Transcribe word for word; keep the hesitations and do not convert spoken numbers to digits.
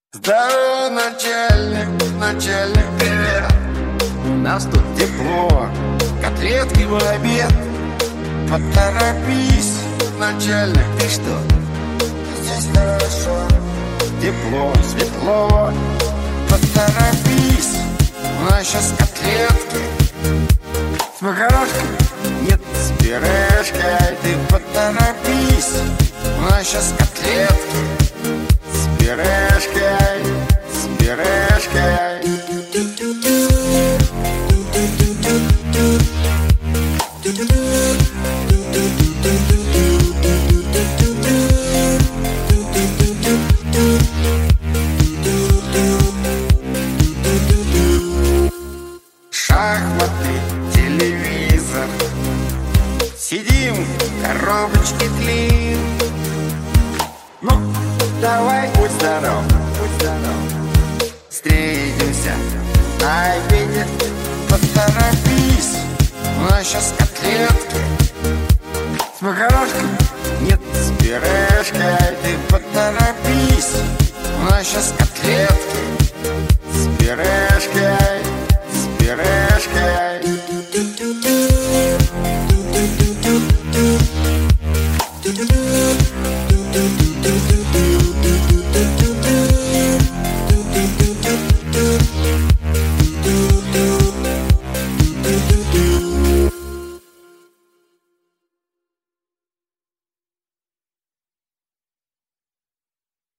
Здорово, начальник, начальник, привет. У нас тут тепло, котлетки в обед. Поторопись, начальник, ты что? Здесь хорошо, тепло, светло. Поторопись, у нас сейчас котлетки с макарошкой, нет, с пюрешкой. Ты поторопись, у нас сейчас котлетки с пюрешкой, с пюрешкой. Шахматы, телевизор, сидим в коробочке тлин. Ну, давай, будь здоров, будь здоров. Встретимся на обеде. Поторопись, у нас сейчас котлетки с макарошкой, нет, с пюрешкой. Ты поторопись, у нас сейчас котлетки с пюрешкой, с пюрешкой.